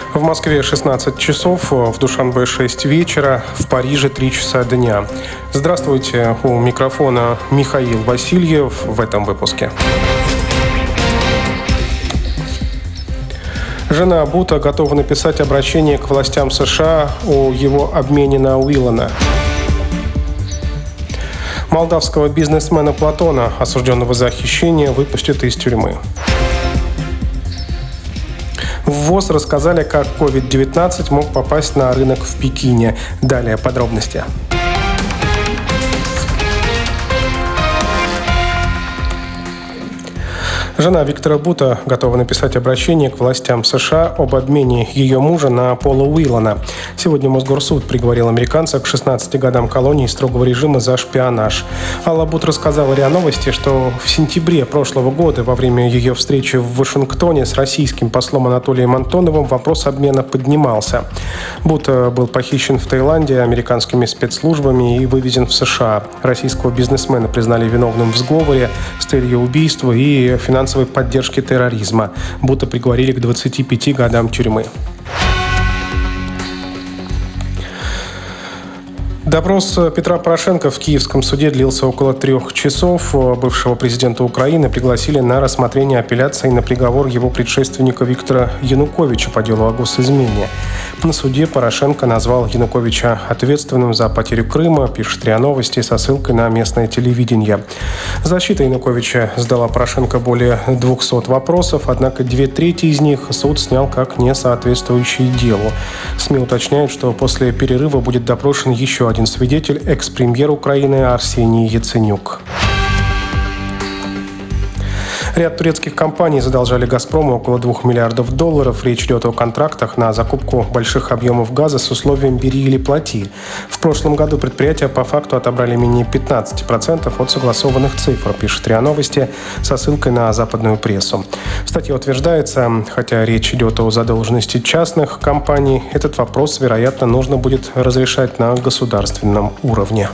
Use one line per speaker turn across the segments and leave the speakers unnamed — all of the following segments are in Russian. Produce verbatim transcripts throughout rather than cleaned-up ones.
В Москве шестнадцать часов, в Душанбе шесть вечера, в Париже три часа дня. Здравствуйте, у микрофона Михаил Васильев в этом выпуске. Жена Бута готова написать обращение к властям США о его обмене на Уиллана. Молдавского бизнесмена Платона, осужденного за хищение, выпустят из тюрьмы. В ВОЗ рассказали, как ковид девятнадцать мог попасть на рынок в Пекине. Далее подробности. Жена Виктора Бута готова написать обращение к властям США об обмене ее мужа на Пола Уиллана. Сегодня Мосгорсуд приговорил американца к шестнадцати годам колонии строгого режима за шпионаж. Алла Бут рассказала РИА Новости, что в сентябре прошлого года во время ее встречи в Вашингтоне с российским послом Анатолием Антоновым вопрос обмена поднимался. Бут был похищен в Таиланде американскими спецслужбами и вывезен в США. Российского бизнесмена признали виновным в сговоре с целью убийства и финансового поддержки терроризма. Бута приговорили к двадцати пяти годам тюрьмы. Допрос Петра Порошенко в Киевском суде длился около трех часов. Бывшего президента Украины пригласили на рассмотрение апелляции на приговор его предшественника Виктора Януковича по делу о госизмене. На суде Порошенко назвал Януковича ответственным за потерю Крыма, пишет РИА Новости со ссылкой на местное телевидение. Защита Януковича сдала Порошенко более двухсот вопросов, однако две трети из них суд снял как несоответствующие делу. СМИ уточняют, что после перерыва будет допрошен еще один свидетель, экс-премьер Украины Арсений Яценюк. Ряд турецких компаний задолжали «Газпрому» около двух миллиардов долларов. Речь идет о контрактах на закупку больших объемов газа с условием «бери или плати». В прошлом году предприятия по факту отобрали менее пятнадцати процентов от согласованных цифр, пишет РИА Новости со ссылкой на западную прессу. В статье утверждается, хотя речь идет о задолженности частных компаний, этот вопрос, вероятно, нужно будет разрешать на государственном уровне.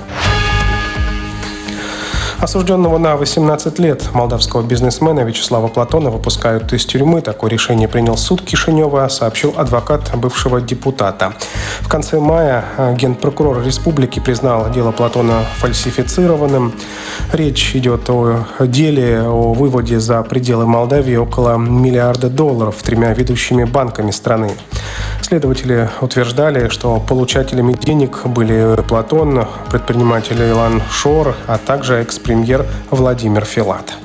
Осужденного на восемнадцать лет молдавского бизнесмена Вячеслава Платона выпускают из тюрьмы. Такое решение принял суд Кишинева, сообщил адвокат бывшего депутата. В конце мая генпрокурор республики признал дело Платона фальсифицированным. Речь идет о деле о выводе за пределы Молдавии около миллиарда долларов тремя ведущими банками страны. Следователи утверждали, что получателями денег были Платон, предприниматель Илан Шор, а также экс-премьер Владимир Филат.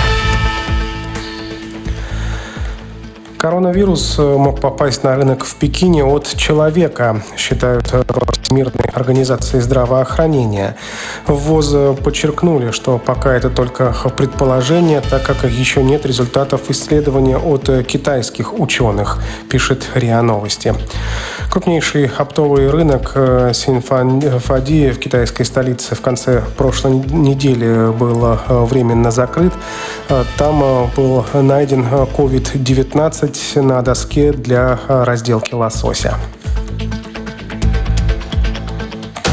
Коронавирус мог попасть на рынок в Пекине от человека, считают Всемирной организации здравоохранения. В ВОЗ подчеркнули, что пока это только предположение, так как еще нет результатов исследования от китайских ученых, пишет РИА Новости. Крупнейший оптовый рынок Синьфади в китайской столице в конце прошлой недели был временно закрыт. Там был найден ковид девятнадцать на доске для разделки лосося.